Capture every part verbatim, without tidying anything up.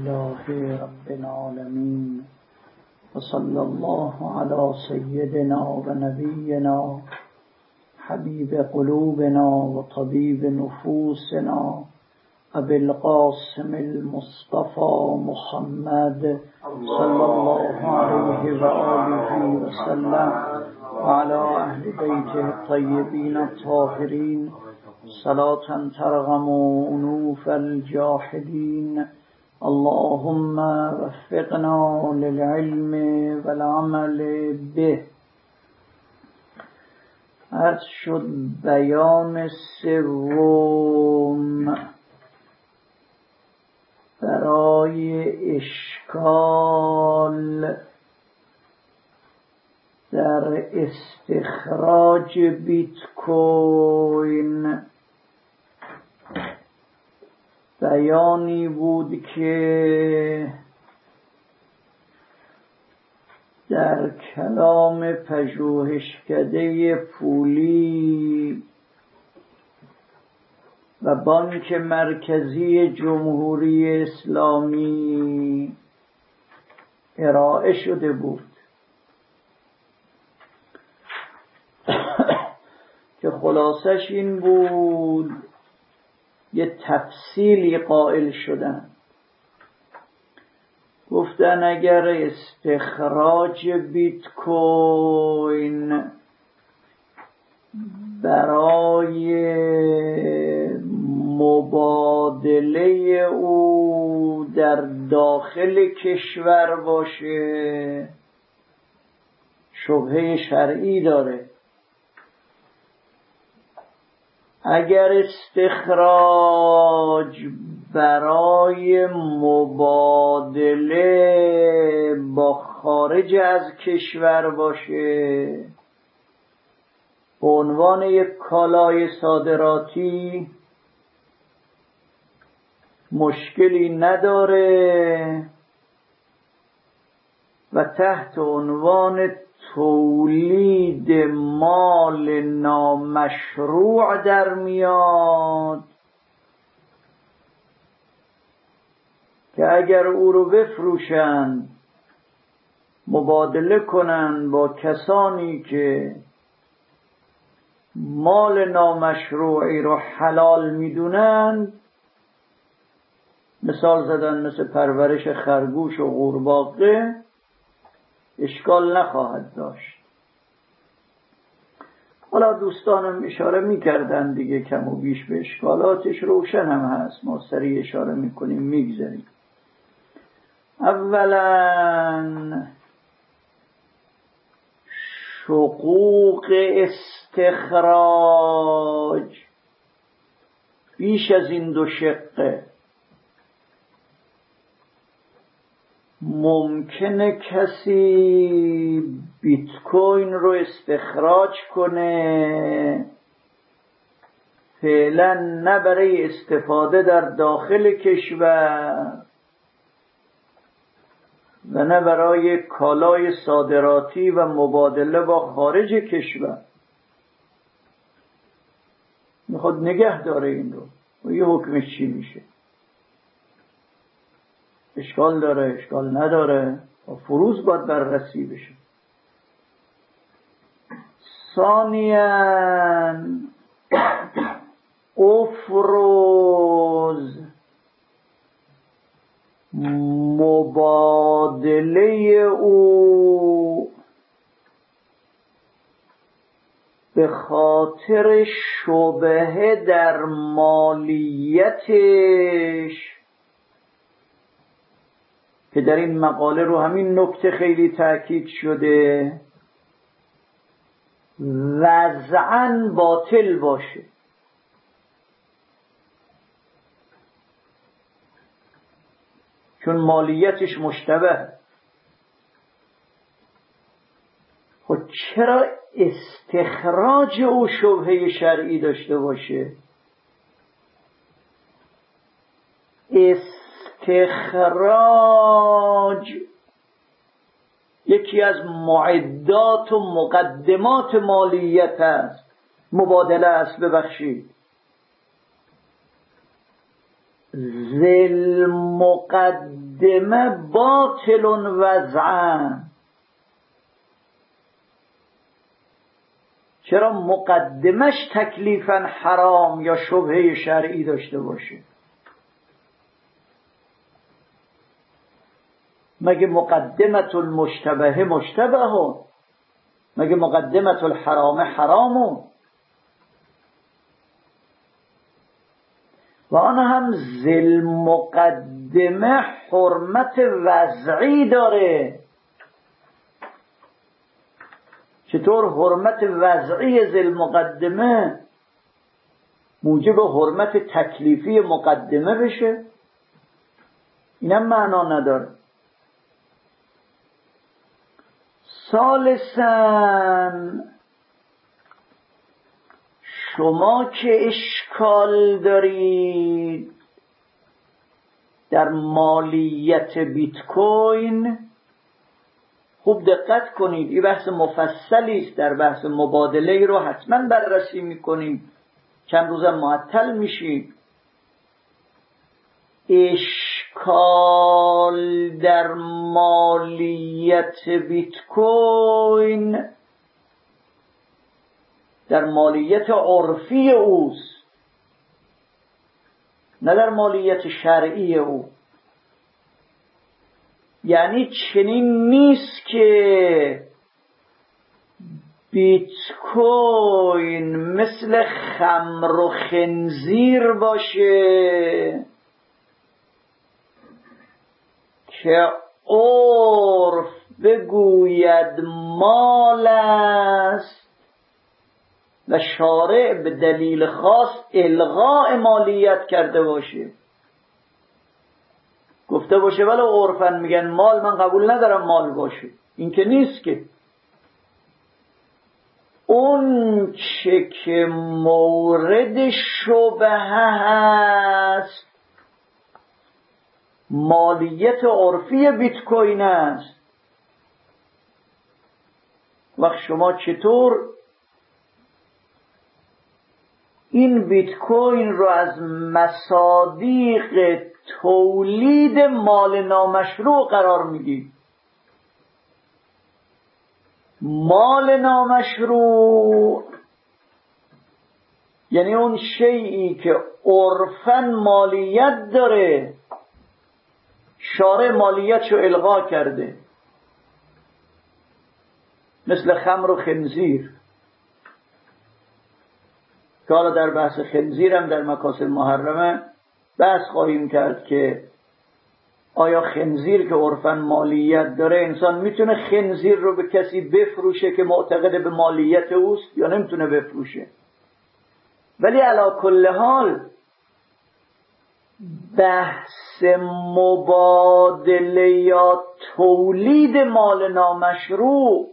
لله رب العالمين وصلى الله على سيدنا ونبينا حبيب قلوبنا وطبيب نفوسنا أبي القاسم المصطفى محمد صلى الله عليه وآله وسلم وعلى أهل بيته الطيبين الطاهرين صلاة ترغم أنوف الجاحدين. اللهم وفقنا للعلم والعمل به. عرض شد بیان سوم برای اشکال در استخراج بیت کوین بیانی بود که در کلام پژوهشکده پولی و بانک مرکزی جمهوری اسلامی ارائه شده بود که خلاصش این بود یه تفصیلی قائل شدن. گفتن اگر استخراج بیت کوین برای مبادله او در داخل کشور باشه شبهه شرعی داره. اگر استخراج برای مبادله با خارج از کشور باشه به عنوان یک کالای صادراتی مشکلی نداره و تحت عنوان تولید مال نامشروع در میاد که اگر او رو بفروشند مبادله کنند با کسانی که مال نامشروعی رو حلال میدونند، مثال زدن مثل پرورش خرگوش و قورباغه، اشکال نخواهد داشت. حالا دوستانم اشاره میکردن دیگه، کم و بیش به اشکالاتش روشن هم هست، ما سریع اشاره میکنیم میگذاریم. اولا شقوق استخراج بیش از این دو شقه. ممکنه کسی بیت کوین رو استخراج کنه فعلا نه برای استفاده در داخل کشور و نه برای کالای صادراتی و مبادله با خارج کشور، میخواد نگه داره این رو. و یه حکمش چی میشه؟ اشکال داره اشکال نداره و فروز باید بررسی بشه. ثانیاً افروز مبادله او به خاطر شبهه در مالیتش که در این مقاله رو همین نکته خیلی تأکید شده وضعاً باطل باشه. چون مالیتش مشتبه. خب چرا استخراج او شبهه شرعی داشته باشه؟ استخراج یکی از معدات و مقدمات مالیت است، مبادله است. ببخشید ذل مقدمه باطل وضعا. چرا؟ مقدمش تکلیفاً حرام یا شبهه شرعی داشته باشه. مگه مقدمت المشتبه مشتبه؟ مگه مقدمت الحرام حرامو؟ و آن هم ذل مقدمه حرمت وضعی داره. چطور حرمت وضعی ذل مقدمه موجب حرمت تکلیفی مقدمه بشه؟ اینم معنا نداره. ثالثاً شما که اشکال دارید در مالیت بیت کوین، خوب دقت کنید، این بحث مفصلی است. در بحث مبادله رو حتما بررسی میکنیم، چند روزم معطل میشیم. اشکال در مالیت بیت کوین در مالیت عرفی اوست، نه در مالیت شرعی او. یعنی چنین نیست که بیت کوین مثل خمر و خنزیر باشه که عرف بگوید مال است و شارع به دلیل خاص الغاء مالیت کرده باشه، گفته باشه ولی عرفاً میگن مال، من قبول ندارم مال باشه. این که نیست. که اون چه که مورد شبهه هست مالیت عرفی بیت کوین است. وقت شما چطور این بیت کوین رو از مصادیق تولید مال نامشروع قرار میدید؟ مال نامشروع یعنی اون شیئی که عرفاً مالیت داره، شارع مالیتشو الغا کرده، مثل خمر و خنزیر که حالا در بحث خنزیر هم در مکاسب محرمه بحث خواهیم کرد که آیا خنزیر که عرفاً مالیت داره انسان میتونه خنزیر رو به کسی بفروشه که معتقد به مالیت اوست یا نمیتونه بفروشه. ولی علی کل حال بحث مبادله یا تولید مال نامشروع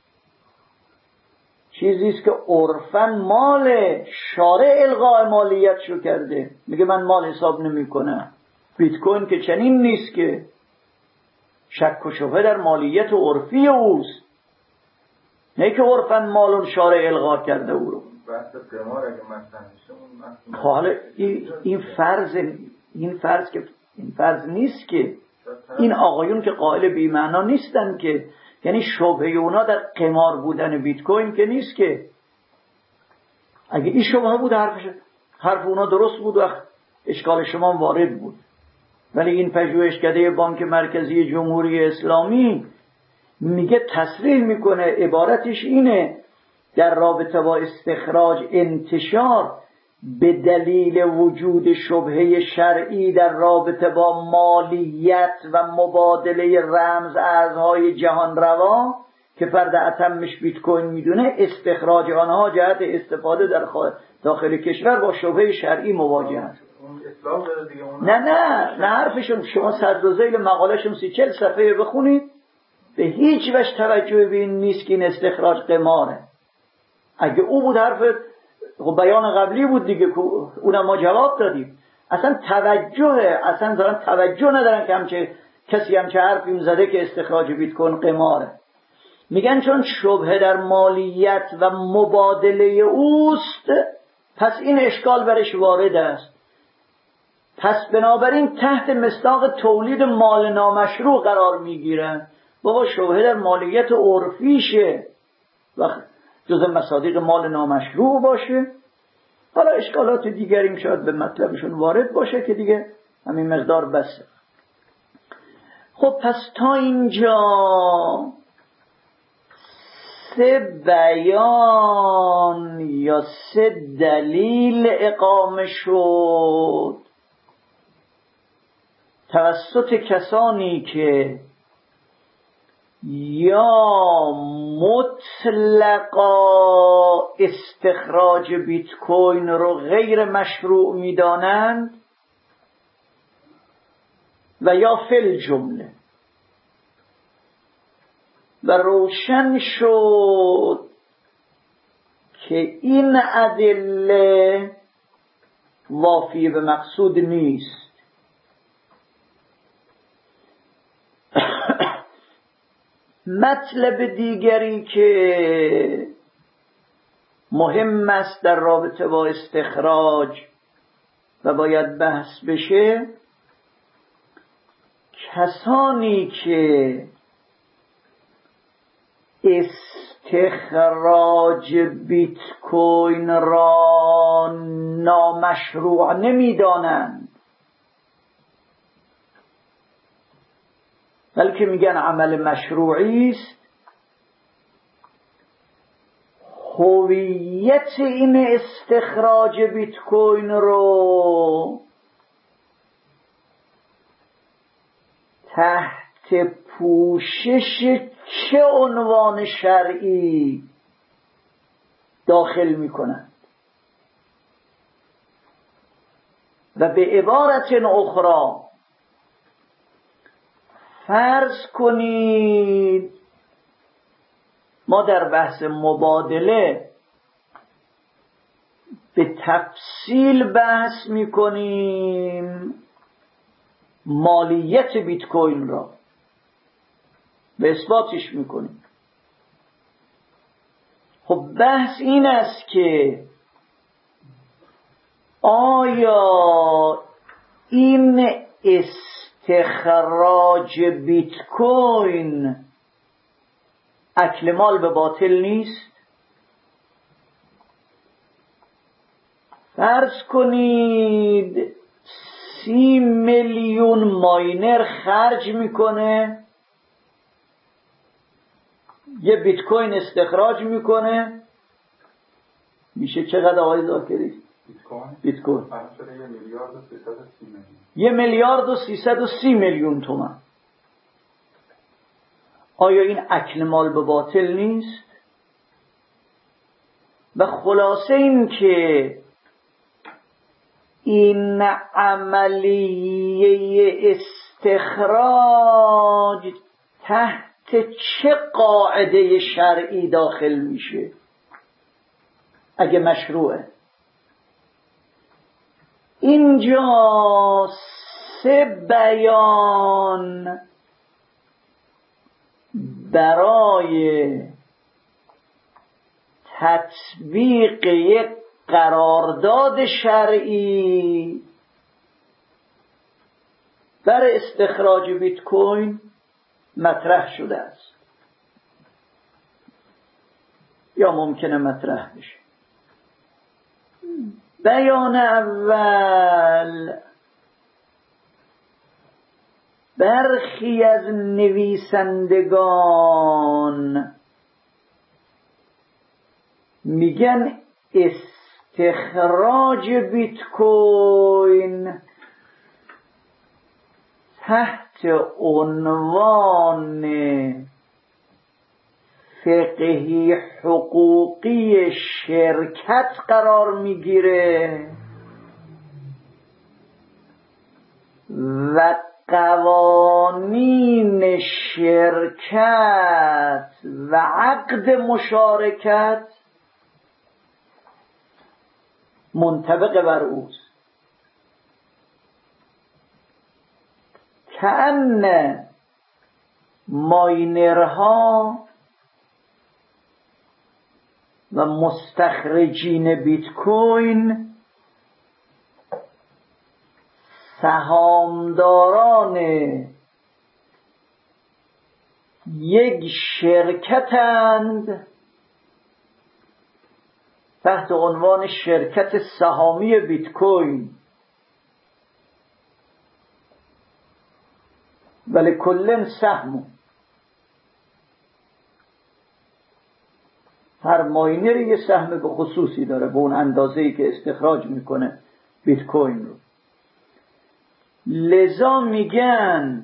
چیزیست که عرفاً مال، شارع الغاء مالیت شو کرده، میگه من مال حساب نمی کنم. بیت کوین که چنین نیست، که شک و شبهه در مالیت عرفی اوست، نه که عرفاً مال شارع الغا کرده او رو. بحث قمار اگه مثلا میشه حالا این فرض این فرض که این فرض نیست که این آقایون که قائل بی معنا نیستن، که یعنی شبهه اونا در قمار بودن بیت کوین که نیست. که اگه این شبهه بود حرفش حرف اونا درست بود و اشکال شما وارد بود. ولی این پژوهشکده بانک مرکزی جمهوری اسلامی میگه، تصریح میکنه، عبارتش اینه: در رابطه با استخراج انتشار به دلیل وجود شبهه شرعی در رابطه با مالیت و مبادله رمز ارزهای جهان روا که فرد اتمش بیت کوین میدونه، استخراج آنها جهت استفاده در داخل کشور با شبهه شرعی مواجه است. نه نه نه حرفشون شما صدر و ذیل مقالهشون سی چل صفحه بخونید، به هیچ وجه توجه به این نیست که این استخراج قماره. اگه او بود حرف بیان قبلی بود دیگه، اونم ما جواب دادیم. اصلا توجه اصلا دارن توجه ندارن که همچه کسی همچه حرفی زده که استخراج بیت کوین قماره. میگن چون شبهه در مالیت و مبادله اوست، پس این اشکال برش وارد است. پس بنابراین تحت مصداق تولید مال نامشروع قرار میگیرن. بابا شبهه در مالیت عرفیشه و جز مصادیق مال نامشروع باشه. حالا اشکالات دیگریم شاید به مطلبشون وارد باشه که دیگه همین مقدار بسه. خب پس تا اینجا سه بیان یا سه دلیل اقامه شد توسط کسانی که یا مطلقا استخراج بیت کوین رو غیر مشروع میدانند و یا فل جمله. و روشن شد که این ادله وافی به مقصود نیست. مطلب دیگری که مهم است در رابطه با استخراج و باید بحث بشه، کسانی که استخراج بیت کوین را نامشروع نمی‌دانند بلکه میگن عمل مشروعی است، هویت این استخراج بیت کوین رو تحت پوشش چه عنوان شرعی داخل میکنند؟ و به عبارت اخرى فرض کنید ما در بحث مبادله به تفصیل بحث میکنیم مالیت بیت کوین را به اثباتش میکنیم. خب بحث این است که آیا این استخراج بیت کوین اکل مال به باطل نیست؟ فرض کنید سی میلیون ماینر خرج میکنه، یه بیت کوین استخراج میکنه، میشه چقدر آقای ذاکری؟ بیت کوین بیت کوین یه میلیارد و سیصد و سی میلیون تومان. آیا این اکل مال به باطل نیست؟ و خلاصه این که این عملیه استخراج تحت چه قاعده شرعی داخل میشه اگه مشروعه؟ اینجا سه بیان برای تطبیق یک قرارداد شرعی بر استخراج بیت کوین مطرح شده است یا ممکنه مطرح بشه. بیان اول، برخی از نویسندگان میگن استخراج بیت کوین تحت عنوان فقهی حقوقی شرکت قرار میگیره و قوانین شرکت و عقد مشارکت منطبق بر اوست. کأن ماینرها و مستخرجین بیت کوین سهامداران یک شرکتند تحت عنوان شرکت سهامی بیت کوین، ولی کلن سهم، هر ماینر یه سهم به خصوصی داره به اون اندازه‌ای که استخراج میکنه بیت کوین رو. لذا میگن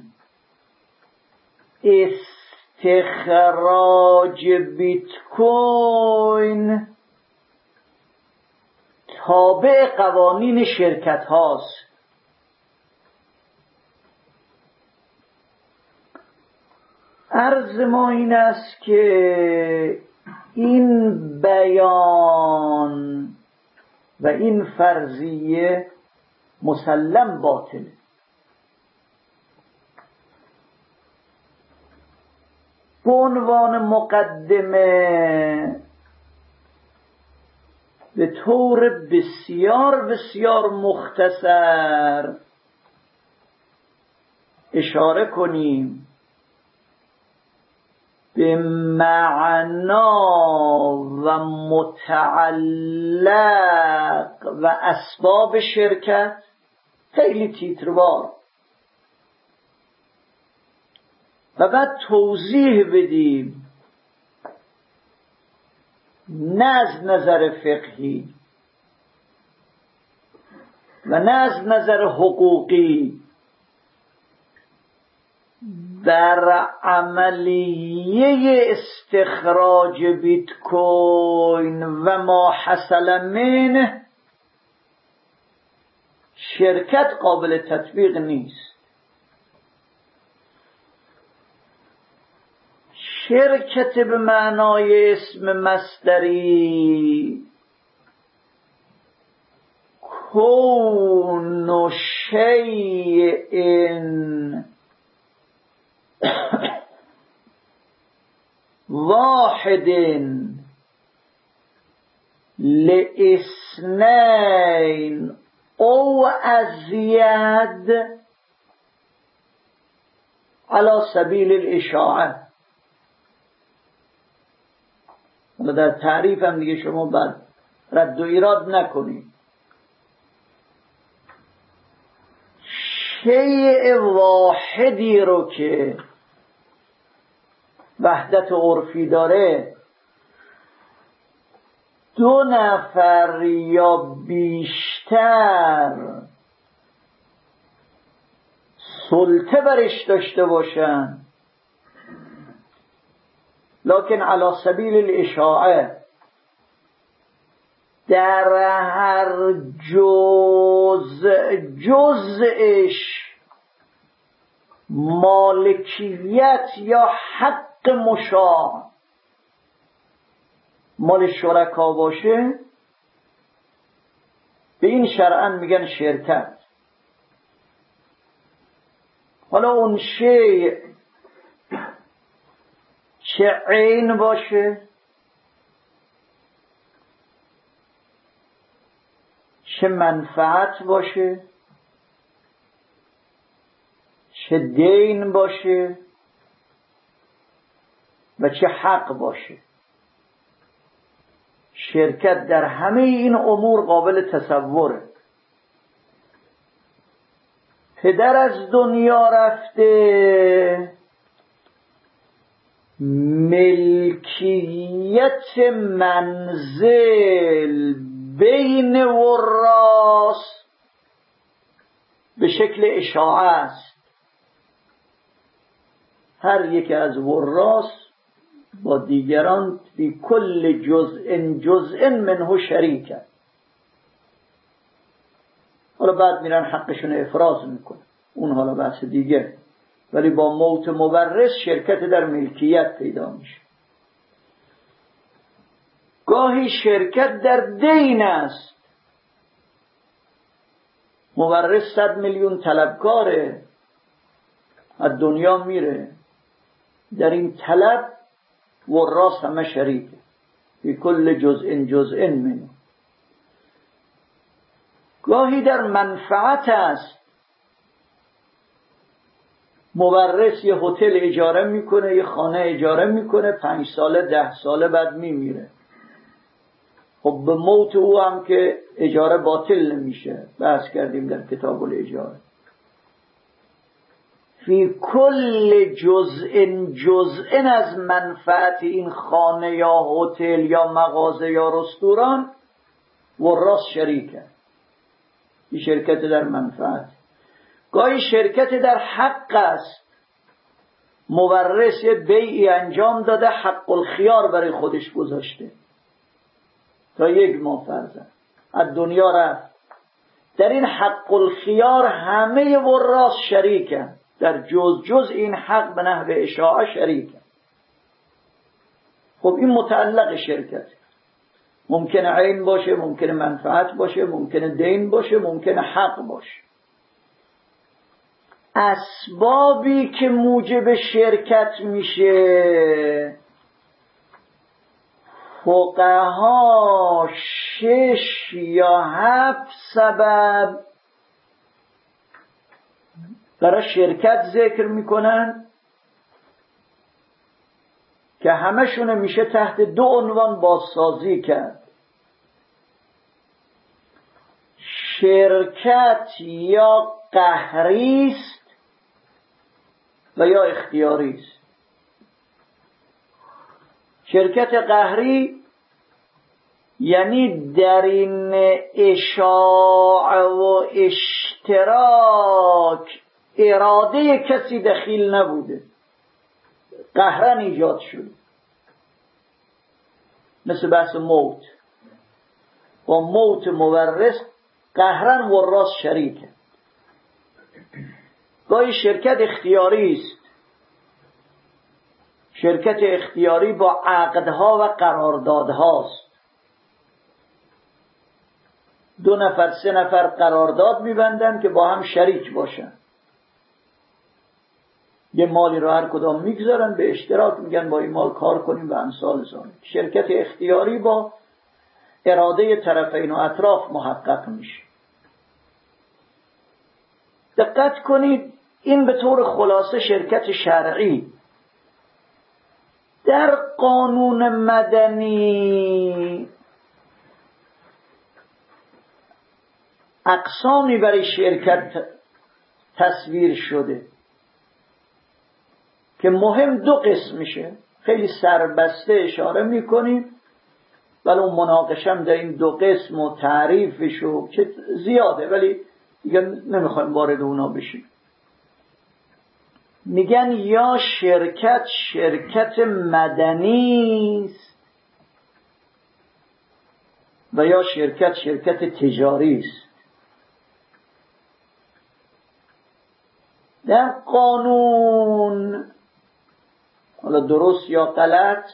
استخراج بیت کوین تابع قوانین شرکت هاست. عرض ما این است که این بیان و این فرضیه مسلم باطله. به عنوان مقدمه به طور بسیار بسیار مختصر اشاره کنیم به معنا و متعلق و اسباب شرکت، خیلی تیتروار، و بعد توضیح بدیم نه از نظر فقهی و نه از نظر حقوقی در عملیه استخراج بیت کوین و ما حصل منه شرکت قابل تطبیق نیست. شرکت به معنای اسم مصدری کون شیء واحد لاثنين او ازید على سبیل الاشاعه. و در تعریف هم دیگه شما بعد رد و ایراد نکنید. شیء واحدی رو که وحدت عرفی داره دو نفر یا بیشتر سلطه برش داشته باشن، لکن علی سبیل الاشاعه در هر جزء جزءش مالکیت یا حق مشاع مال شرکا باشه، به این شرعاً میگن شرکت. حالا اون شیء چه عین باشه چه منفعت باشه چه دین باشه و چه حق باشه، شرکت در همه این امور قابل تصوره. پدر از دنیا رفته، ملکیت منزل بین وراث به شکل اشاعه است. هر یک از وراث با دیگران فی کل جزء جزء منه شریکه. حالا بعد میرن حقشون افراز میکنه، اون حالا بحث دیگه، ولی با موت مورث شرکت در ملکیت پیدا میشه. گاهی شرکت در دین است، مورث صد میلیون طلبکاره، از دنیا میره، در این طلب وراث همه شریکه فی کل جزء جزء منه. گاهی در منفعت است، مورث یه هتل اجاره میکنه، یه خانه اجاره میکنه، پنج ساله ده ساله بعد میمیره. خب به موت او هم که اجاره باطل نمیشه. بحث کردیم در کتاب الاجاره. فی کل جزء جزء از منفعت این خانه یا هتل یا مغازه یا رستوران وراث شریکه. این شرکت در منفعت. گاهی شرکت در حق است. مورث بیعی انجام داده، حق الخیار برای خودش گذاشته تا یک ماه فرزن از دنیا رفت. در این حق الخیار همه وراث شریکن، در جز جز این حق به نحو اشاعه شریکن. خب این متعلق شرکت، ممکنه عین باشه، ممکنه منفعت باشه، ممکنه دین باشه، ممکنه حق باشه. اسبابی که موجب شرکت میشه فقها شش یا هفت سبب برای شرکت ذکر میکنن که همشون میشه تحت دو عنوان بازسازی کرد. شرکت یا قهری است و یا اختیاری است. شرکت قهری یعنی در این اشاع و اشتراک اراده کسی دخیل نبوده، قهرن ایجاد شده. مثل بحث موت، با موت مورث قهرن وراث شریکه. گاهی شرکت اختیاری است. شرکت اختیاری با عقدها و قراردادهاست. دو نفر سه نفر قرارداد میبندن که با هم شریک باشن، یه مالی رو هر کدام میگذارن به اشتراک، میگن با این مال کار کنیم و امثال ذالک. شرکت اختیاری با اراده طرفین و اطراف محقق میشه. دقت کنید، این به طور خلاصه شرکت شرعی. در قانون مدنی اقسامی برای شرکت تصویر شده که مهم دو قسم میشه. خیلی سربسته اشاره میکنیم، ولی اون مناقشم در این دو قسم و تعریفش و که زیاده، ولی دیگه نمیخوایم وارد اونا بشیم. میگن یا شرکت شرکت مدنی است و یا شرکت شرکت تجاری است. در قانون، حالا درست یا غلط،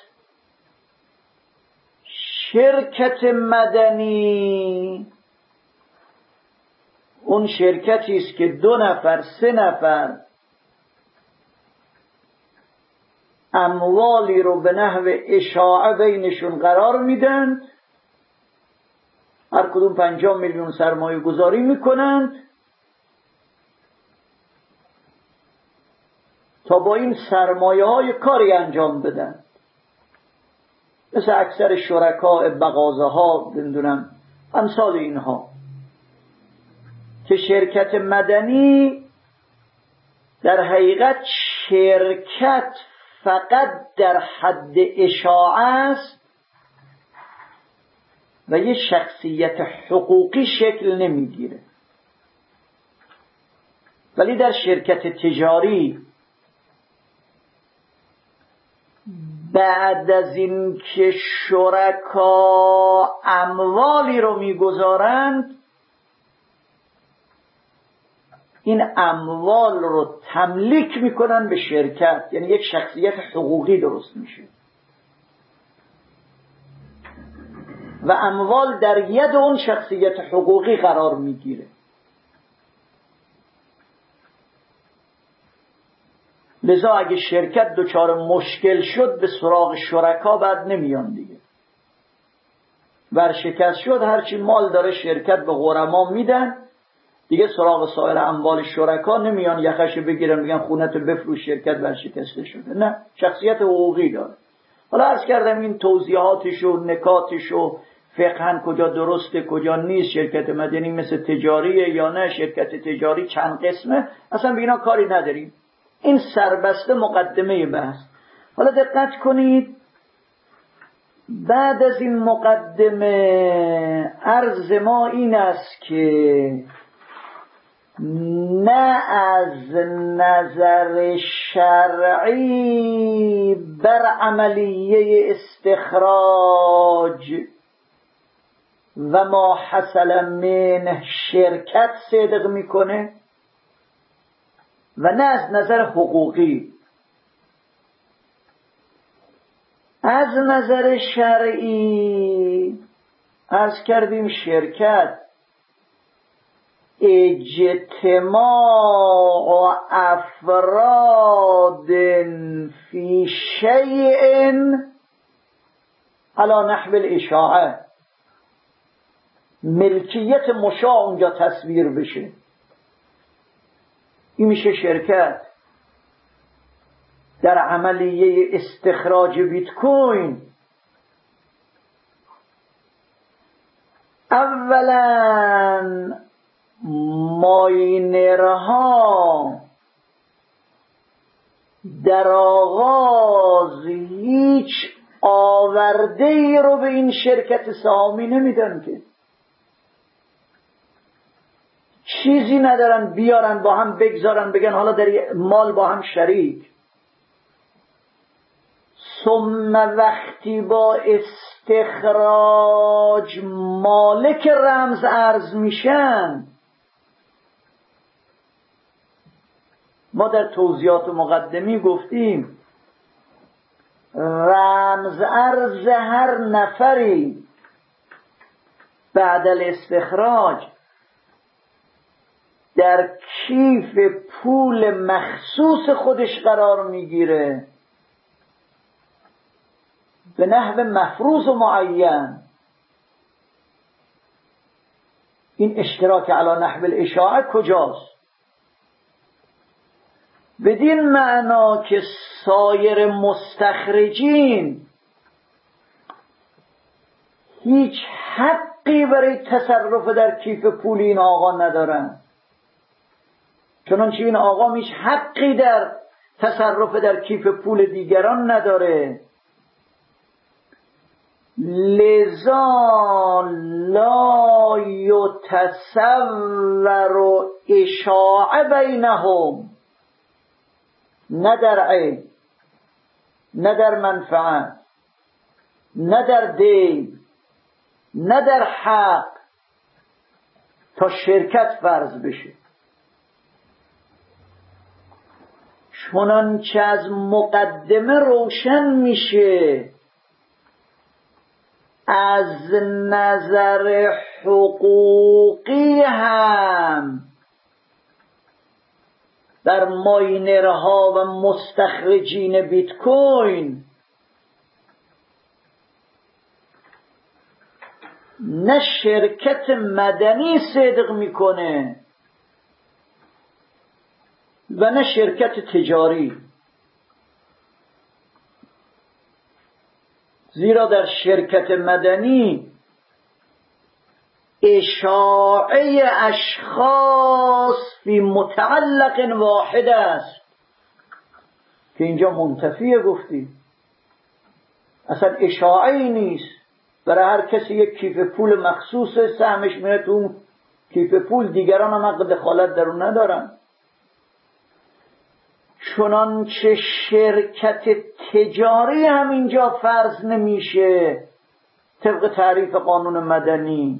شرکت مدنی اون شرکتی است که دو نفر سه نفر اموالی رو به نحو اشاعه بینشون قرار میدن، هر کدوم پنجاه میلیون سرمایه گذاری میکنند تا با این سرمایه های کاری انجام بدن. مثل اکثر شرکاء بغازه ها، نمیدونم امثال اینها، که شرکت مدنی در حقیقت شرکت فقط در حد اشاعه است و یه شخصیت حقوقی شکل نمیگیره. ولی در شرکت تجاری بعد از این که شرکا اموالی رو میگذارند، این اموال رو تملیک میکنن به شرکت، یعنی یک شخصیت حقوقی درست میشه و اموال در ید اون شخصیت حقوقی قرار میگیره. لذا اگه شرکت دچار مشکل شد به سراغ شرکا بعد نمیان دیگه. ورشکست شد، هرچی مال داره شرکت به غرما میدن، دیگه سراغ سایر اموال شرکا نمیان یخش بگیرن بگن خونت بفروش شرکت ورشکسته شده. نه، شخصیت حقوقی داره. حالا عرض کردم این توضیحاتش و نکاتش و فقهن کجا درسته کجا نیست، شرکت مدنی مثل تجاریه یا نه، شرکت تجاری چند قسمه، اصلا به اینا کاری نداریم. این سربسته مقدمه بحث. حالا دقت کنید، بعد از این مقدمه عرض ما این است که نه از نظر شرعی بر عملیه استخراج و ما حصل من شرکت صدق میکنه و نه از نظر حقوقی. از نظر شرعی عرض کردیم شرکت اجتماع افراد فی شیء علی نحو الاشاعه، ملکیت مشاع اونجا تصویر بشه، این میشه شرکت. در عملیه استخراج بیت کوین اولا ماینرها در آغاز هیچ آورده ای رو به این شرکت سهامی نمیدن، که چیزی ندارن بیارن با هم بگذارن بگن حالا در مال با هم شریک. ثم وقتی با استخراج مالک رمز ارز میشن، ما در توضیحات مقدمی گفتیم رمز ارز هر نفری بعد الاستخراج در کیف پول مخصوص خودش قرار میگیره به نحو مفروض و معین. این اشتراک علی نحو الاشاعه کجاست؟ بدین معنا که سایر مستخرجین هیچ حقی برای تصرف در کیف پول این آقا ندارن، چنانچه این آقا هیچ حقی در تصرف در کیف پول دیگران نداره. لذا لا یتصور اشاعه بینهم، نه در عین، نه در منفعت، نه در دین، نه در حق، تا شرکت فرض بشه. چنانچه از مقدمه روشن میشه از نظر حقوقی هم در ماینرها و مستخرجین بیت کوین نه شرکت مدنی صدق میکنه و نه شرکت تجاری، زیرا در شرکت مدنی اشاعه اشخاص فی متعلق واحد است که اینجا منتفیه. گفتی اصلا اشاعه نیست، برای هر کسی یک کیف پول مخصوص سهمش میره تو اون کیف پول، دیگران هم حق دخالت در اون ندارن. چنانچه شرکت تجاری هم اینجا فرض نمیشه طبق تعریف قانون مدنی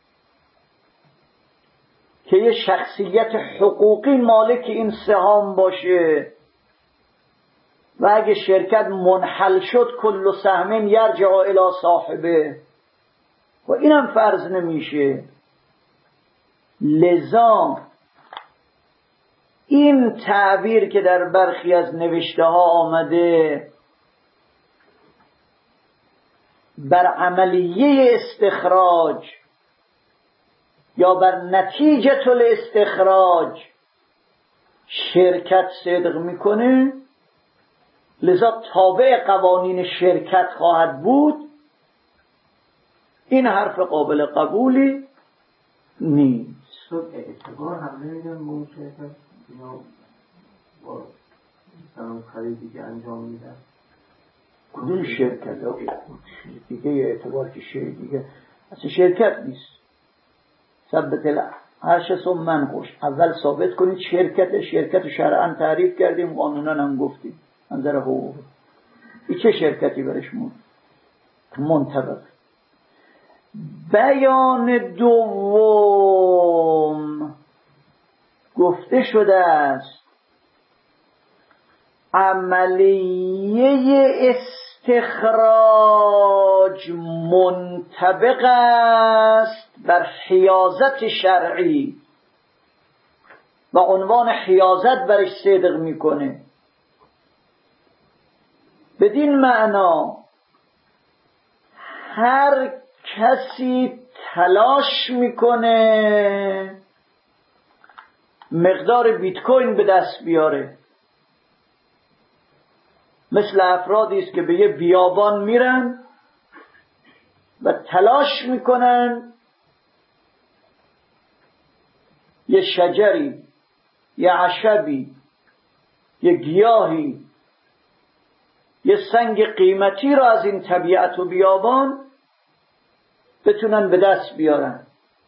که یه شخصیت حقوقی مالک این سهام باشه و اگه شرکت منحل شد کل سهمین یرجع الی صاحبه، و اینم فرض نمیشه. لذا این تعبیر که در برخی از نوشته ها آمده بر عملیه استخراج یا بر نتیجه الاستخراج شرکت صدق میکنه، لذا تابع قوانین شرکت خواهد بود، این حرف قابل قبولی نیست. اعتبار هم نمیدن با اون شرکت اینا با مثلا خریدی که انجام میدن. کدوم شرکت ها دیگه اعتبار که شرکت دیگه اصلا شرکت نیست. ثبت العرش ثم منقش، اول ثابت کنید شرکت. شرکت شرعا تعریف کردیم، قانونا هم گفتیم منظر حقوق. این چه شرکتی برش منطبق. بیان دوم گفته شده است عملیه استخراج منطبق است بر حیازت شرعی و عنوان حیازت برش صدق میکنه. بدین معنا هر کسی تلاش میکنه مقدار بیت کوین به دست بیاره، مثل افرادی است که به یه بیابان میرن و تلاش میکنن یه شجری، یه عشبی، یه گیاهی، یه سنگ قیمتی را از این طبیعت و بیابان بتونن به دست بیارن.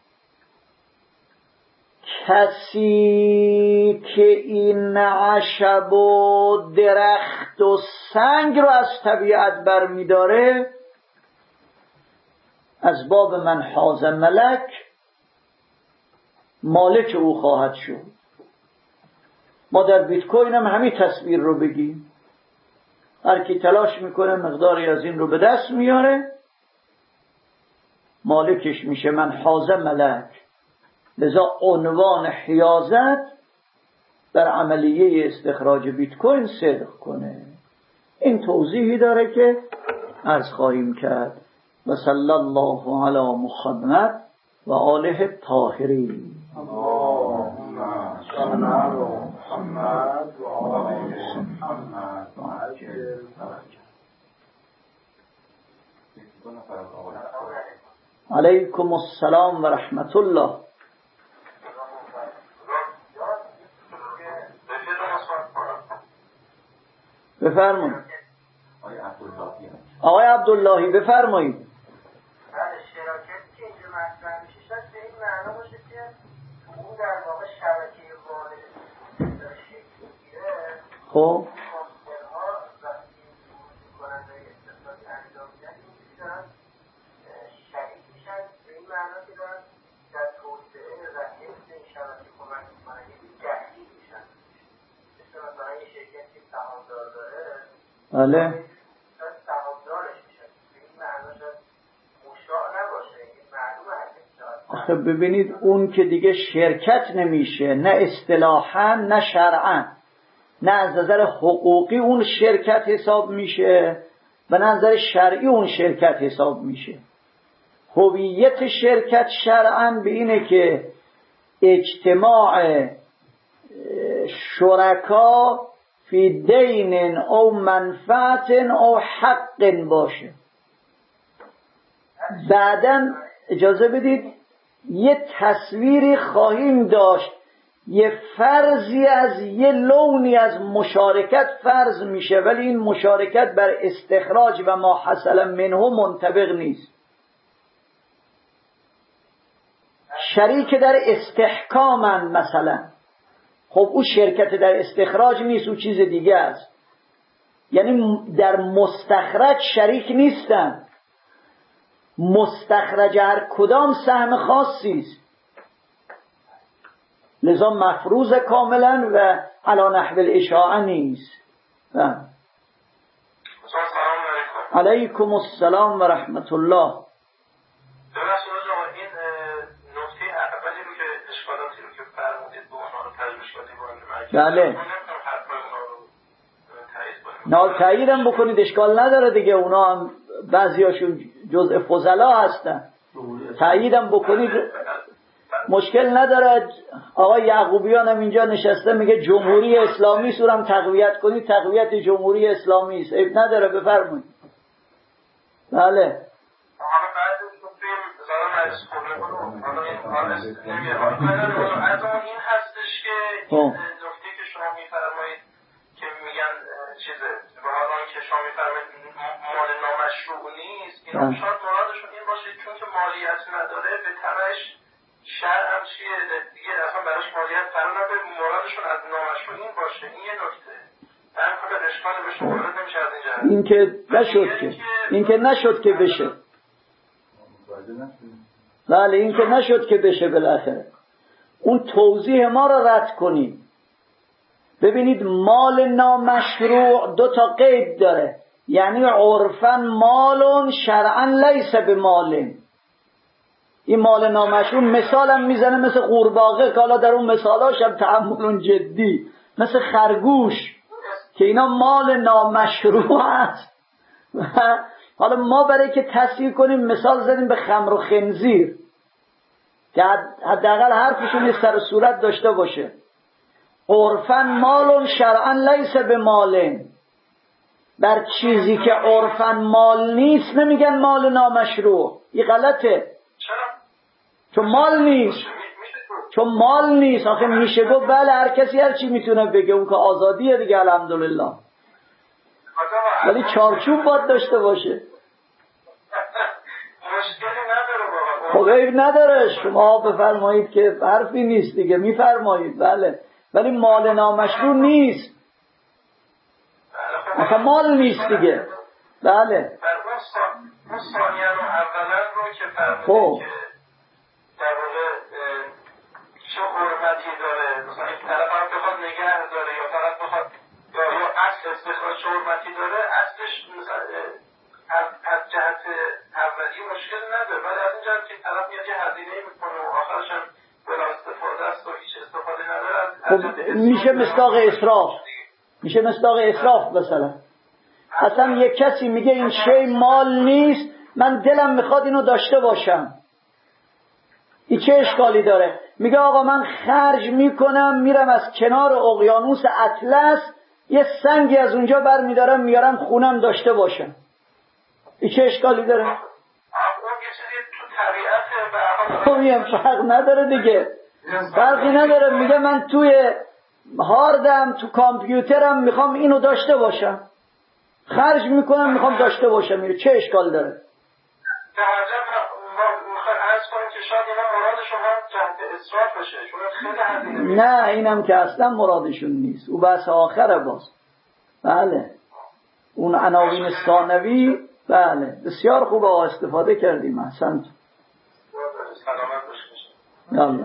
کسی که این عشب و درخت و سنگ رو از طبیعت برمیداره از باب من حاز ملک مالک او خواهد شد. ما در بیت کوین هم همین تصویر رو بگیم، هر کی تلاش میکنه مقداری از این رو به دست میاره مالکش میشه، من حاز ملک. لذا عنوان حیازت در عملیه استخراج بیت کوین صدق کنه. این توضیحی داره که عرض خواهیم کرد. و صلی الله علی محمد و آله الطاهرین. اللهم صل علی محمد و آل محمد و عجل فرجهم. علیکم السلام و رحمت الله. بفرمایید آقای عبداللهی، بفرمایید. بله، شراکتی که اینجا مطرح میشه شاید به این معنا باشه که اون در واقع شبکه وارد داره شکل میگیره. خب کامپیوترها وقتی کننده استخراج انجام میدن اینجوری دارن شریک میشن، به این معنا که دارن در توسعه و حفظ این شبکه کمک میکنن، یعنی دخیل میشن. مثل مثلا یه شرکت که سهامدار داره، بله آخه ببینید اون که دیگه شرکت نمیشه، نه اصطلاحاً نه شرعاً، نه از نظر حقوقی اون شرکت حساب میشه و نه از نظر شرعی اون شرکت حساب میشه. هویت شرکت شرعاً به اینه که اجتماع شرکا فی دین او منفعت او حق باشه. بعداً اجازه بدید یه تصویری خواهیم داشت، یه فرضی از یه لونی از مشارکت فرض میشه، ولی این مشارکت بر استخراج و ما حصل منه منطبق نیست. شریک در استحکامن مثلا، خب او شرکت در استخراج نیست، او چیز دیگه است. یعنی در مستخرج شریک نیستن، مستخرج هر کدام سهم خاصی است، لذا مفروض کاملا و علی نحو الاشاعه نیست. علیکم السلام و رحمت الله. این نکته اولی رو که اشکالاتی رو که فرمودید به اونها رو تجربه کردید، بله نه تاییدم بکنید، اشکال نداره دیگه، اونا هم بعضیاشون جزء فضلا هستن، تاییدم بکنید. مشکل نداره. آقای یعقوبیان هم اینجا نشسته میگه جمهوری اسلامی سورم تقویت کنید، تقویت جمهوری اسلامی است، عیب نداره، بفرمایید. بله حالا بعد توی زارا مجلس خبره برو حالا این حالش نمیاد. از اون این هستش که این نکته که شما میفرمایید که میگن چیزه به حال آن که شما میفرمایید مال نامشروع نیست، اینا شاید مرادشون این باشه چون که مالیت نداره به تبعش شرع هم چیه دیگه اصلا براش مالیت قرار نداره، مرادشون از نامشروع این باشه. این یه نکته من خود اشکال بهشون وارد نمیشه از اینجا. این که نشد که این که نشد که بشه بله این که نشد که بشه بالاخره اون توضیح ما را رد کنیم. ببینید مال نامشروع دو تا قید داره، یعنی عرفاً مالون شرعاً لیس بمال. این مال نامشروع مثالم میزنه مثل قورباغه که حالا در اون مثالاش هم تعامل جدی، مثل خرگوش که اینا مال نامشروع است. حالا ما برای که تصحیح کنیم مثال زدیم به خمر و خنزیر که حداقل حرفشون یه سر و صورت داشته باشه. عرفاً مال شرعاً لیس بمال. بر چیزی که عرفاً مال نیست نمیگن مال نامشروع. این غلطه، چون مال نیست. چون مال نیست آخه میشه گفت بله هر کسی هر چی میتونه بگه، اون که آزادیه دیگه الحمدلله، ولی چارچوب باید داشته باشه. خب عیب نداره، شما بفرمایید که حرفی نیست دیگه، میفرمایید بله، ولی مال نامشروع نیست، اصلا مال نیست دیگه. بله اون ثانیه رو اولا رو که فرمودید که در واقع چه حرمتی داره، مثلا این طرف هم بخواد نگه داره یا فقط بخواد یا یا اصل استخراج چه حرمتی داره، اصلش از از جهت اولی مشکل نداره، ولی از این جهت که طرف میاد یه هزینه میکنه و آخرش هم بلا استفاده است و هیچ استفاده نداره. خب میشه مصداق اسراف، میشه مصداق اسراف. مثلا اصلا یک کسی میگه این شی مال نیست، من دلم میخواد اینو داشته باشم، این چه اشکالی داره؟ میگه آقا من خرج میکنم میرم از کنار اقیانوس اطلس یه سنگی از اونجا بر میدارم میارم خونم داشته باشم، این چه اشکالی داره؟ اون یه چیزی تو طبیعته به خب این فرق نداره دیگه، فرقی نداره. میگه من توی هاردم تو کامپیوترم میخوام اینو داشته باشم، خرج میکنم میخوام داشته باشم، میگه چه اشکال داره؟ به حضرت میخواد عرض کنیم که شاید اینا مرادشون هم جهت اصراف بشه، چون خیلی هزینه. نه اینم که اصلا مرادشون نیست، او بحث آخره باز. بله اون عناوین ثانوی بله بسیار خوب آقا استفاده کردیم، احسنت. سلامت باشید. یالا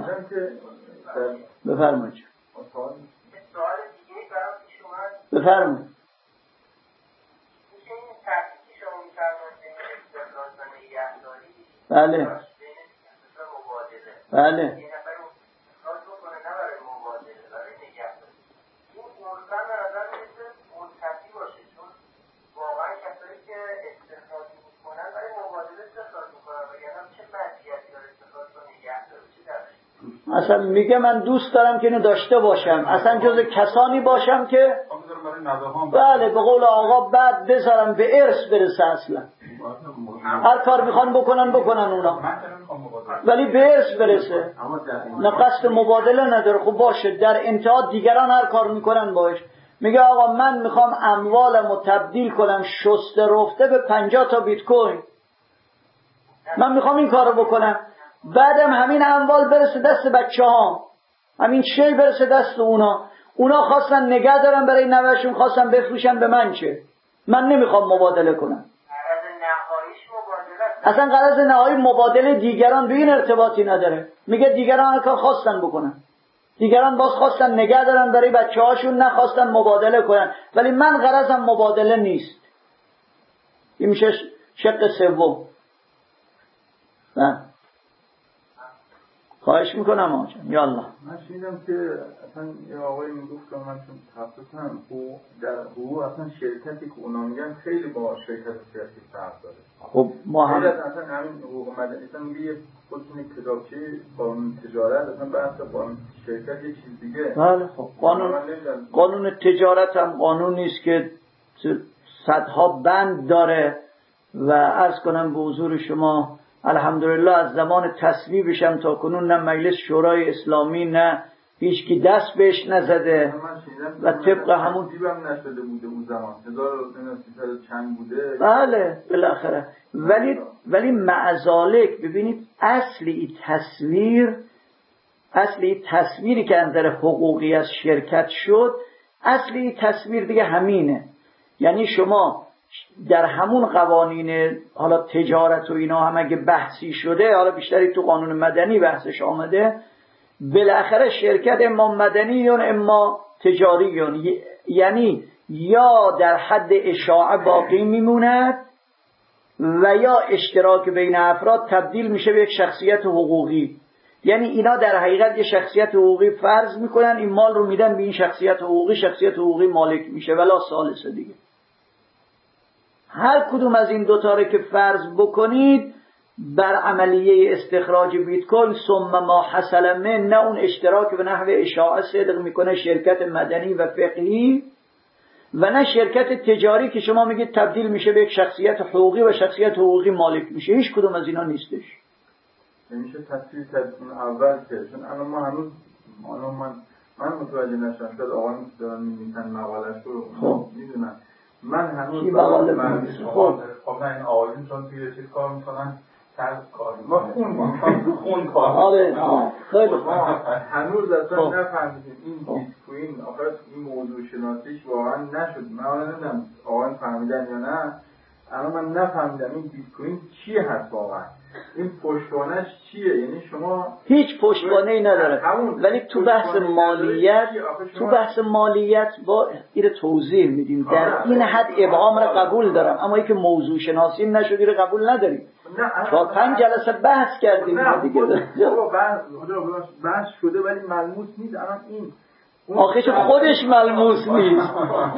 بفرمایید. سوال دیگه برام پیش اومد. بفرمایید. میشه این تحقیقی شما می‌فرمایید بین استخراج و نگهداری؟ بله. مبادله. بله. یه نفر استخراج بکنه نه برای مبادله، برای نگهداری. این عرفاً به نظر میاد منتفی باشه، چون واقعا کسایی که استخراج میکنن برای مبادله استخراج میکنن و یعنی چه مزیتی داره استخراج و نگهداری؟ چه درش؟ اصلا میگه من دوست دارم که اینو داشته باشم، اصلا جز کسانی باشم که بله به قول آقا بعد بذارم به ارث برسه، اصلا هر کار میخوان بکنن بکنن اونا، ولی به ارث برسه، نه قصد مبادله نداره. خب باشه در انتها دیگران هر کار میکنن باش. میگه آقا من میخوام اموالم رو تبدیل کنم شسته رفته به پنجاه تا بیت کوین، من میخوام این کارو بکنم، بعدم همین اموال برسه دست بچه ها، همین شی برسه دست اونا، اونا خواستن نگه دارن برای نوهشون، خواستن بفروشن به من، چه من نمیخوام مبادله کنم. اصلا غرض نهایی مبادله دیگران به این ارتباطی نداره. میگه دیگران هر کار خواستن بکنن، دیگران باز خواستن نگه دارن برای بچه هاشون، نخواستن مبادله کنن، ولی من غرضم مبادله نیست. این میشه شق سوم. خواهش میکنم آقا جان. یالله. من شنیدم که اصلا یه آقایی میگفت که من چون تخصصم حقوق در حقوق اصلا شرکتی که اونا میگن خیلی با شرکت سیاسی فرق داره. خب ما هم اصلا همین حقوق مدنی اصلا میگه یه خودتون کتابچه قانون تجارت اصلا بحث قانون شرکت یه چیز دیگه. بله خب قانون قانون تجارت هم قانونی است که صدها بند داره و عرض کنم به حضور شما الحمدلله از زمان تصویبش هم تا کنون نه مجلس شورای اسلامی نه هیچ کی دست بهش نزده و طبق همون تصویبم نشده بوده اون زمان هزار و سیصد چند بوده. بله بالاخره ولی ولی معذالک ببینید اصلی تصویر اصلی تصویری که از نظر حقوقی از شرکت شد اصلی تصویر دیگه همینه. یعنی شما در همون قوانین حالا تجارت و اینا هم اگه بحثی شده حالا بیشتری تو قانون مدنی بحثش آمده بالاخره شرکت اما مدنی یا اما تجاری یا یعنی یا در حد اشاعه باقی میموند و یا اشتراک بین افراد تبدیل میشه به یک شخصیت حقوقی. یعنی اینا در حقیقت یه شخصیت حقوقی فرض میکنن این مال رو میدن به این شخصیت حقوقی شخصیت حقوقی مالک میشه ولا ثالث دیگه. هر کدوم از این دوتا رو که فرض بکنید بر عملیه استخراج بیت کوین ثم ما حصل من نه اون اشتراک به نحو اشاعه صدق میکنه شرکت مدنی و فقهی و نه شرکت تجاری که شما میگید تبدیل میشه به یک شخصیت حقوقی و شخصیت حقوقی مالک میشه. هیچ کدوم از اینا نیستش. نمیشه تصویر تدوین اول که چون الان ما هنوز الان من من متوجه نشدم شاید آقایون دارن می‌نویسن مقاله‌اش رو خب میدونن من هنوز کی مقاله می‌نویسه؟ خب خب این آقایون چون توی چیز کار میکنن سر کار ما خون خون کار آره خیلی هنوز اصلا نفهمیدیم این بیت کوین آخر این موضوع شناسیش واقعا نشد. من حالا نمیدونم آقایون فهمیدن یا نه الان من نفهمیدم این بیت کوین چیه هست واقعا این پشتوانش چیه. یعنی شما هیچ پشتوانه‌ای نداره ولی تو بحث مالیت تو بحث مالیت با این توضیح میدیم در این حد ابهام را قبول دارم اما اینکه موضوع شناسی نشد رو قبول نداریم. چهار پنج جلسه بحث کردیم دیگه بحث بحث شده ولی ملموس نیست. الان این آخیش خودش ملموس نیست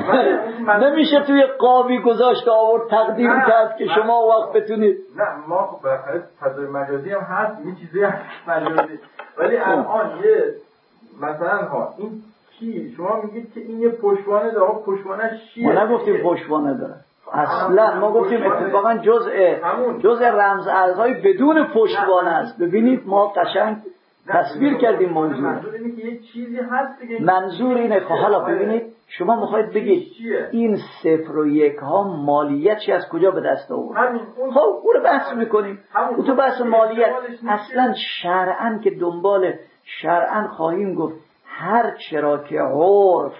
نمیشه توی قابی گذاشت آورد تقدیم کرد که شما وقت بتونید. نه ما خب بالاخره فضای مجازی هم هست یه چیزی هست مجازی ولی الان یه مثلا ها این چی شما میگید که این یه پشتوانه داره پشتوانه چیه؟ ما نگفتیم پشتوانه داره اصلا ما گفتیم اتفاقا جزء جزء رمز ارزهای بدون پشتوانه است. ببینید ما قشنگ تصویر کردیم موضوع. منظور اینه که یه چیزی هست دیگه. منظور اینه که حالا ببینید شما میخواید بگید این صفر و یک ها مالیتش از کجا به دست آورد. خب اون رو بحث میکنیم. اون تو بحث مالیت اصلا شرعاً که دنبال شرعاً خواهیم گفت هر چرا که عرف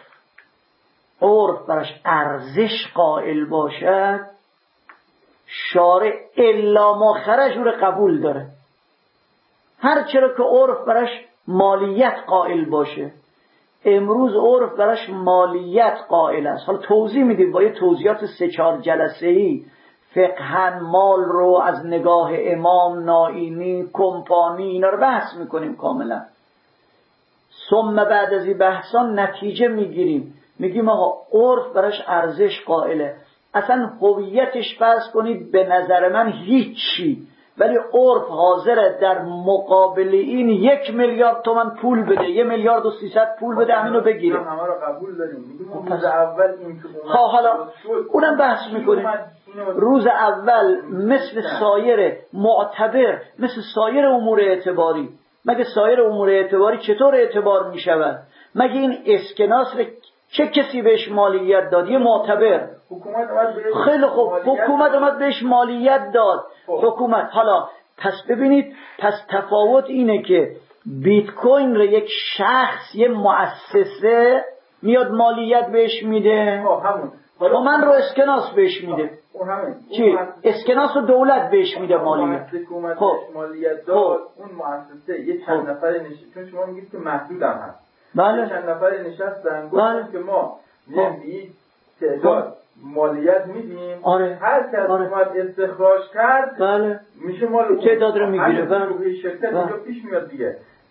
عرف براش ارزش قائل باشد شارع الا ما خرج رو قبول داره. هر چرا که عرف براش مالیت قائل باشه امروز عرف براش مالیت قائل است. حالا توضیح میدیم با یه توضیحات سه چهار جلسه‌ای فقهن مال رو از نگاه امام نائینی کمپانی اینا رو بحث میکنیم کاملا. ثم بعد از این بحثان نتیجه میگیریم میگیم آقا عرف براش ارزش قائله اصلا هویتش فرض کنید به نظر من هیچی ولی عرف حاضره در مقابل این یک میلیارد تومان پول بده یه میلیارد و سیصد پول بده همینو بگیره. همه رو قبول داریم میگیم روز اول این که حالا اونم بحث میکنیم روز اول مثل سایر معتبر مثل سایر امور اعتباری مگه سایر امور اعتباری چطور اعتبار میشود؟ مگه این اسکناس چه کسی بهش مالیت داد؟ یه معتبر حکومت اومد خیلی خوب حکومت اومد بهش مالیت داد حکومت. حالا پس ببینید پس تفاوت اینه که بیت کوین رو یک شخص یه مؤسسه میاد مالیت بهش میده و من رو اسکناس بهش میده. چی؟ اسکناس رو دولت بهش میده مالیت. خب مالیت داد اون مؤسسه یه چند نفر نشست چون شما میگید که محدود هم هست. بله. چند نفر نشستن گفتن که ما میگیم تعداد مالیت میدیم آره. هر کس آره. اومد استخراج کرد بله. میشه مال تعداد رو میگیره. بله. شرکت اینجا پیش میاد دیگه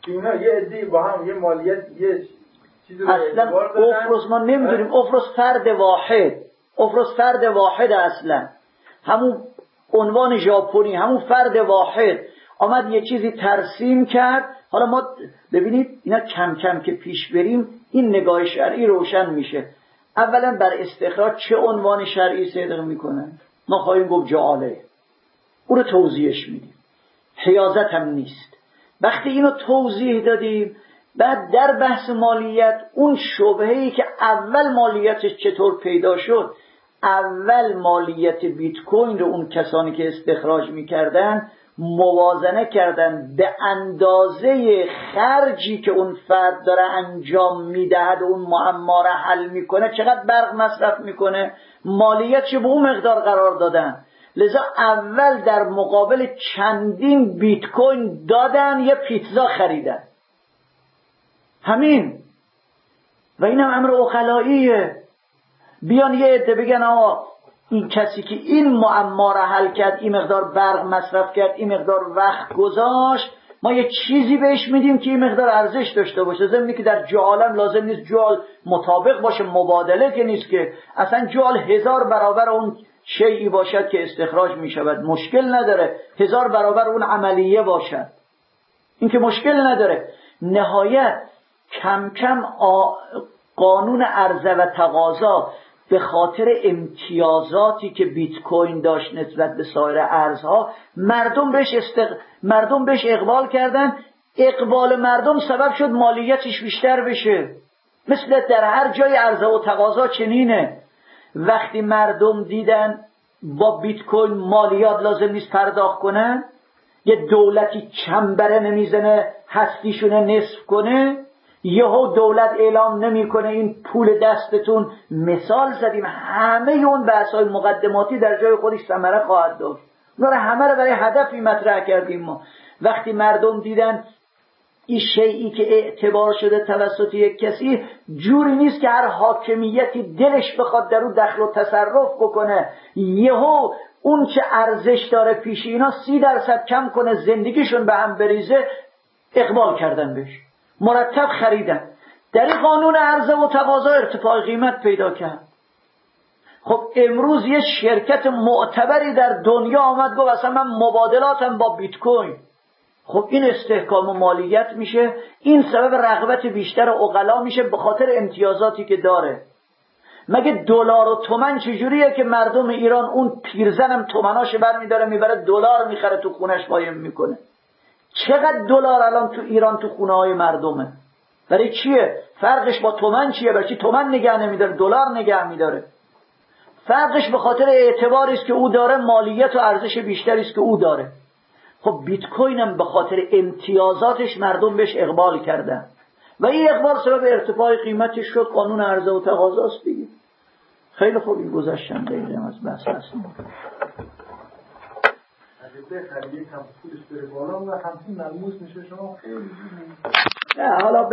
که اینا یه عده‌ای با هم یه مالیت یه چیزی رو اصلا اعتبار دادن. افروس ما نمیدونیم، افروس فرد واحد، افروس فرد واحد اصلا، همون عنوان ژاپنی، همون فرد واحد آمد یه چیزی ترسیم کرد. حالا ما ببینید اینا کم کم که پیش بریم این نگاه شرعی روشن میشه. اولا بر استخراج چه عنوان شرعی صدق میکنه؟ ما خواهیم گفت جعاله، او رو توضیحش میدیم. حیازت هم نیست. وقتی اینو توضیح دادیم بعد در بحث مالیت اون شبهه‌ای که اول مالیتش چطور پیدا شد، اول مالیت بیت کوین رو اون کسانی که استخراج میکردن موازنه کردن به اندازه خرجی که اون فرد داره انجام میدهد و اون معما رو حل میکنه، چقدر برق مصرف میکنه، مالیتش به اون مقدار قرار دادن. لذا اول در مقابل چندین بیت کوین دادن یه پیتزا خریدن. همین. و این هم امر عقلاییه. بیان یه عده بگن آقا این کسی که این معما رو حل کرد، این مقدار برق مصرف کرد، این مقدار وقت گذاشت، ما یه چیزی بهش میدیم که این مقدار ارزش داشته باشه. ضمنی که در جعالم لازم نیست جعل مطابق باشه، مبادله که نیست که، اصلا جعل هزار برابر اون شیئی باشد که استخراج میشود مشکل نداره، هزار برابر اون عملیه باشد، این که مشکل نداره. نهایت کم کم آ... قانون عرضه و تقاضا به خاطر امتیازاتی که بیت کوین داشت نسبت به سایر ارزها، مردم بهش استق... مردم بهش اقبال کردن. اقبال مردم سبب شد مالیتش بیشتر بشه. مثل در هر جای عرضه و تقاضا چنینه. وقتی مردم دیدن با بیت کوین مالیات لازم نیست پرداخت کنن، یه دولتی چنبره نمیزنه هستیشونه نصف کنه، یهو دولت اعلام نمیکنه این پول دستتون، مثال زدیم، همه اون بحث‌های مقدماتی در جای خودش ثمره خواهد داشت. اونا رو همه رو برای هدفی مطرح کردیم ما. وقتی مردم دیدن این شیئی که اعتبار شده توسط یک کسی جوری نیست که هر حاکمیتی دلش بخواد در اون دخل و تصرف بکنه، یهو اون چه ارزش داره پیش اینا سی درصد کم کنه، زندگیشون به هم بریزه، اقبال کردن بهش، مرتب خریدن. در این قانون عرضه و تقاضا ارتفاع قیمت پیدا کرد. خب امروز یه شرکت معتبری در دنیا آمد گفت اصلا من مبادلاتم با بیت کوین. خب این استحکام مالیت میشه، این سبب رغبت بیشتر عقلا میشه به خاطر امتیازاتی که داره. مگه دلار و تومن چجوریه که مردم ایران اون پیرزنم تومناش برمیداره میبره دلار میخره تو خونش قایم میکنه؟ چقدر دلار الان تو ایران تو خونه های مردمه؟ برای چیه؟ فرقش با تومن چیه؟ برای چی تومن نگه نمیداره دلار نگه میداره؟ فرقش به خاطر اعتباری است که او داره، مالیت و ارزش بیشتری است که او داره. خب بیت کوین هم به خاطر امتیازاتش مردم بهش اقبال کردن و این اقبال سبب ارتفاع قیمتش شد. قانون عرضه و تقاضاست دیگه. خیلی خوب، این گذشتم دقیقه از بحث هستیم. اگه بخری یک هم پولش بره بالا و همچین ملموس میشه شما خیلی نه حالا